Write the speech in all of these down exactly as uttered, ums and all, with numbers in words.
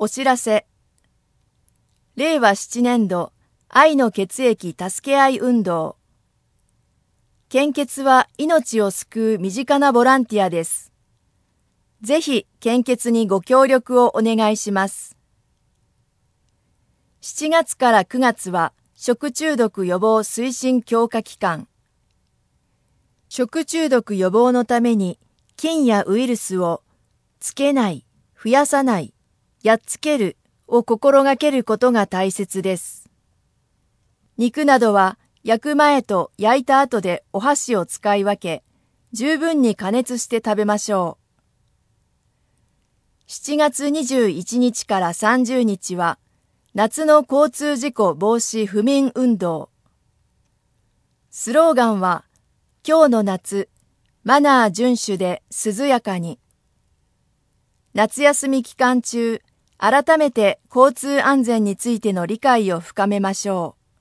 お知らせ。れいわなねんど愛の血液助け合い運動。献血は命を救う身近なボランティアです。ぜひ献血にご協力をお願いします。しちがつからくがつは食中毒予防推進強化期間。食中毒予防のために菌やウイルスをつけない、増やさない、やっつけるを心がけることが大切です。肉などは焼く前と焼いた後でお箸を使い分け、十分に加熱して食べましょう。しちがつにじゅういちにちからさんじゅうにちは夏の交通事故防止不眠運動。スローガンは、今日の夏、マナー遵守で涼やかに。夏休み期間中、改めて交通安全についての理解を深めましょう。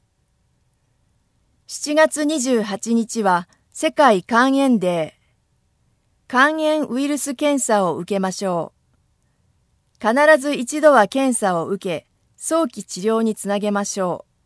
しちがつにじゅうはちにちは世界肝炎デー。肝炎ウイルス検査を受けましょう。必ず一度は検査を受け、早期治療につなげましょう。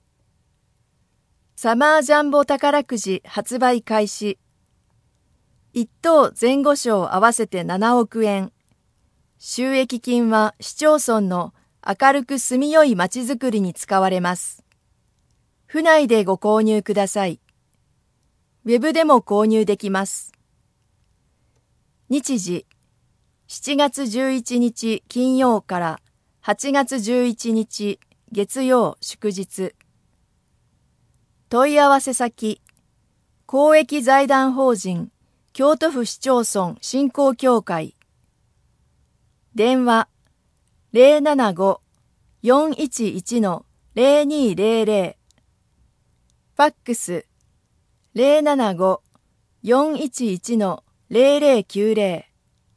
サマージャンボ宝くじ発売開始。一等前後賞合わせてななおくえん。収益金は市町村の明るく住みよいまちづくりに使われます。府内でご購入ください。ウェブでも購入できます。日時、しちがつじゅういちにち金曜からはちがつじゅういちにち月曜祝日。問い合わせ先、公益財団法人京都府市町村振興協会。電話 ゼロななご よんいちいち ゼロにゼロゼロ。ファックス ゼロななご よんいちいち ゼロゼロきゅうゼ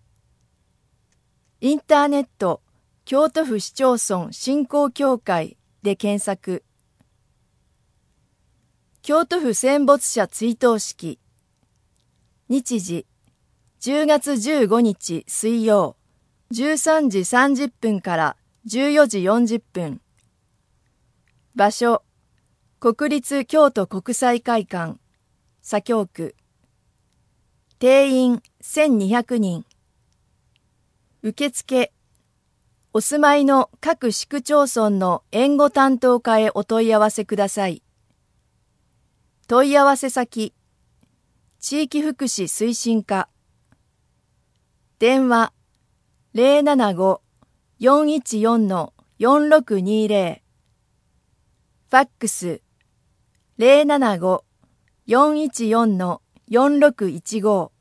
ロ。インターネット京都府市町村振興協会で検索。京都府戦没者追悼式。日時、じゅうがつじゅうごにち水曜、じゅうさんじさんじゅっぷんからじゅうよじよんじゅっぷん。場所、国立京都国際会館、左京区。定員せんにひゃくにん。受付、お住まいの各市区町村の援護担当課へお問い合わせください。問い合わせ先、地域福祉推進課。電話 ゼロななご よんいちよん よんろくにゼロ。ファックス ゼロななご よんいちよん よんろくいちご。